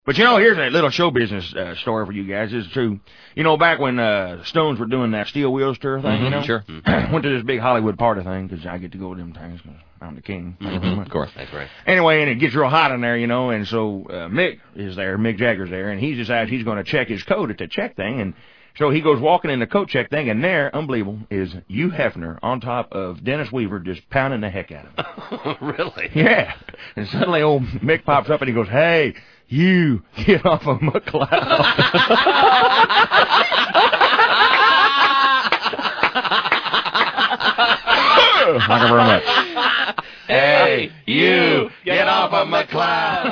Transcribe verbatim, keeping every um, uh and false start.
But, you know, here's a little show business uh, story for you guys. It's true. You know, back when uh, Stones were doing that Steel Wheels tour thing, mm-hmm, you know? Sure. Mm-hmm. Went to this big Hollywood party thing because I get to go to them things because I'm the king. Mm-hmm. Of course. That's right. Anyway, and it gets real hot in there, you know, and so uh, Mick is there, Mick Jagger's there, and he decides he's going to check his coat at the check thing, and so he goes walking in the coat check thing, and there, unbelievable, is Hugh Hefner on top of Dennis Weaver just pounding the heck out of him. Really? Yeah. And suddenly old Mick pops up and he goes, "Hey, you, get off of McLeod." Thank you very much. Hey, you, get off of McLeod.